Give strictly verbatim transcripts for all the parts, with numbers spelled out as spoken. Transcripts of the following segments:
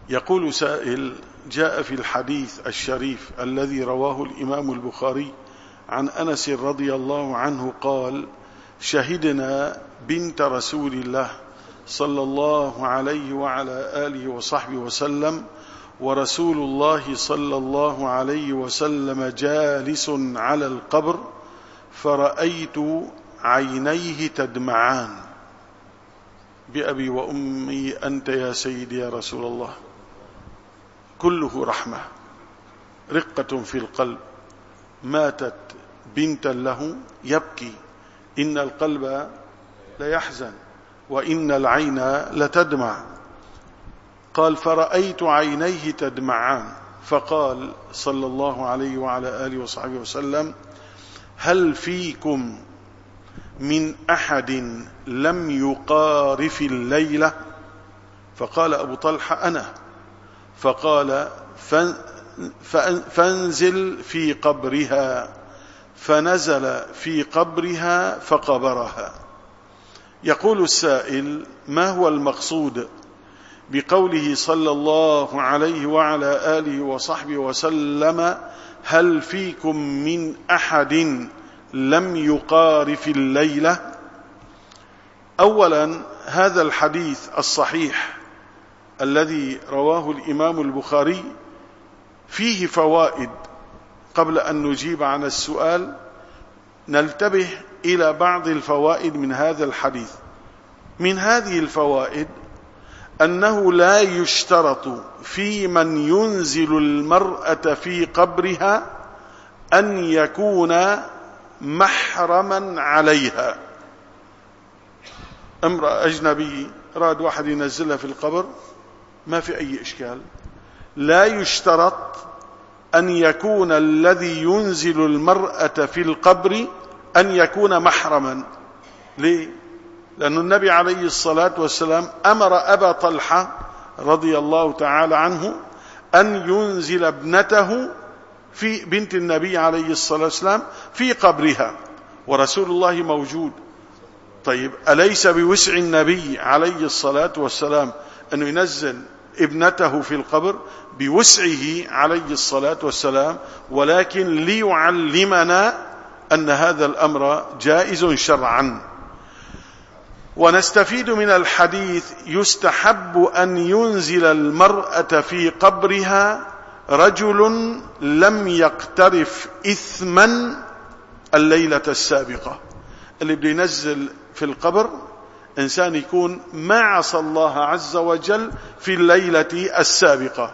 يقول سائل: جاء في الحديث الشريف الذي رواه الإمام البخاري عن أنس رضي الله عنه قال: شهدنا بنت رسول الله صلى الله عليه وعلى آله وصحبه وسلم ورسول الله صلى الله عليه وسلم جالس على القبر فرأيت عينيه تدمعان. بأبي وأمي أنت يا سيدي يا رسول الله. كله رحمة، رقة في القلب. ماتت بنتا له يبكي، إن القلب ليحزن وإن العين لتدمع. قال: فرأيت عينيه تدمعان، فقال صلى الله عليه وعلى آله وصحبه وسلم: هل فيكم من أحد لم يقارف الليلة؟ فقال أبو طلحة: أنا. فقال: فانزل في قبرها. فنزل في قبرها فقبرها. يقول السائل: ما هو المقصود بقوله صلى الله عليه وعلى آله وصحبه وسلم: هل فيكم من أحد لم يقارف الليلة؟ أولا، هذا الحديث الصحيح الذي رواه الإمام البخاري فيه فوائد. قبل أن نجيب عن السؤال نلتبه إلى بعض الفوائد من هذا الحديث. من هذه الفوائد أنه لا يشترط في من ينزل المرأة في قبرها أن يكون محرما عليها. امرأة أجنبي راد واحد ينزلها في القبر، ما في أي إشكال. لا يشترط أن يكون الذي ينزل المرأة في القبر أن يكون محرما. ليه؟ لأن النبي عليه الصلاة والسلام أمر أبا طلحة رضي الله تعالى عنه أن ينزل ابنته في بنت النبي عليه الصلاة والسلام في قبرها، ورسول الله موجود. طيب، أليس بوسع النبي عليه الصلاة والسلام أن ينزل ابنته في القبر؟ بوسعه عليه الصلاة والسلام، ولكن ليعلمنا أن هذا الأمر جائز شرعا. ونستفيد من الحديث: يستحب أن ينزل المرأة في قبرها رجل لم يقترف إثما الليلة السابقة. اللي بده ينزل في القبر إنسان يكون ما عصى الله عز وجل في الليلة السابقة.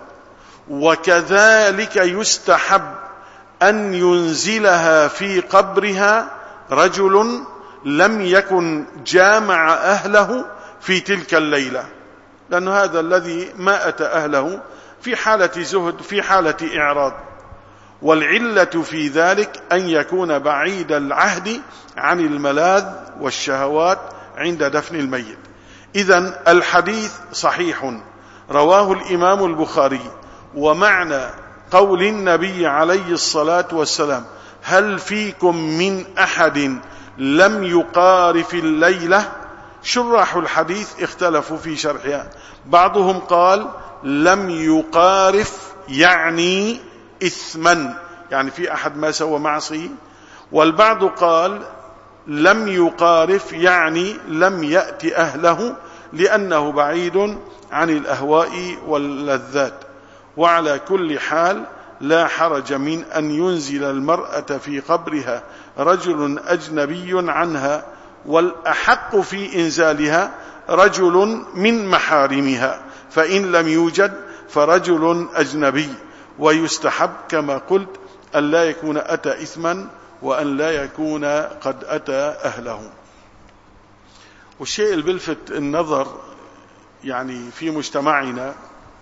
وكذلك يستحب أن ينزلها في قبرها رجل لم يكن جامع أهله في تلك الليلة، لأن هذا الذي ما أتى أهله في حالة زهد، في حالة إعراض. والعلة في ذلك أن يكون بعيد العهد عن الملاذ والشهوات عند دفن الميت. إذن الحديث صحيح رواه الإمام البخاري. ومعنى قول النبي عليه الصلاة والسلام: هل فيكم من أحد لم يقارف الليلة؟ شراح الحديث اختلفوا في شرحها. بعضهم قال: لم يقارف يعني إثما، يعني في أحد ما سوى معصية. والبعض قال: لم يقارف يعني لم يأتي أهله، لأنه بعيد عن الأهواء واللذات. وعلى كل حال لا حرج من أن ينزل المرأة في قبرها رجل أجنبي عنها، والأحق في إنزالها رجل من محارمها، فإن لم يوجد فرجل أجنبي. ويستحب كما قلت أن لا يكون أتى إثما، وأن لا يكون قد أتى أهله. والشيء اللي بلفت النظر يعني في مجتمعنا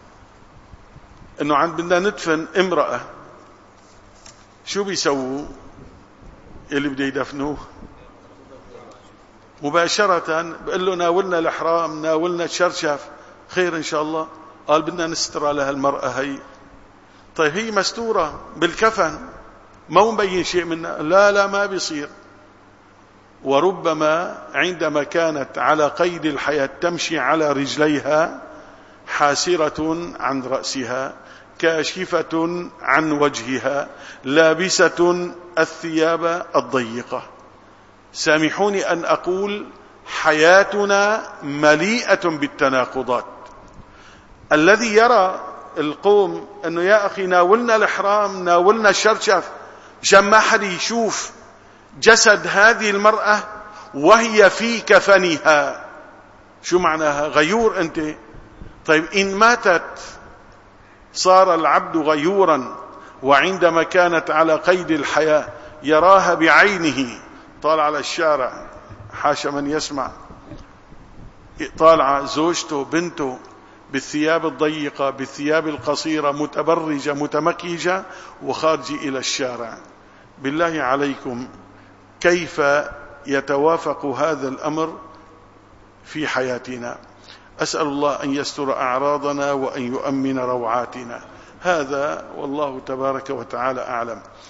أنه عند بدنا ندفن امرأة، شو بيسووا اللي بده يدفنوه؟ مباشرة بقول له: ناولنا الإحرام، ناولنا الشرشف. خير إن شاء الله. قال: بدنا نستر على هالمرأة هي. طيب، هي مستورة بالكفن، ما مبين شيء منها. لا لا ما بيصير. وربما عندما كانت على قيد الحياة تمشي على رجليها حاسرة عن رأسها كاشفة عن وجهها لابسة الثياب الضيقة. سامحوني أن أقول حياتنا مليئة بالتناقضات. الذي يرى القوم أنه يا أخي ناولنا الإحرام ناولنا الشرشف عشان ما حد يشوف جسد هذه المرأة وهي في كفنها، شو معناها؟ غيور أنت. طيب إن ماتت صار العبد غيورا، وعندما كانت على قيد الحياة يراها بعينه، طالع على الشارع حاشا من يسمع، طالعة زوجته بنته بالثياب الضيقة بالثياب القصيرة متبرجة متمكيجة وخارجة إلى الشارع. بالله عليكم كيف يتوافق هذا الأمر في حياتنا؟ أسأل الله أن يستر أعراضنا وأن يؤمن روعاتنا. هذا والله تبارك وتعالى أعلم.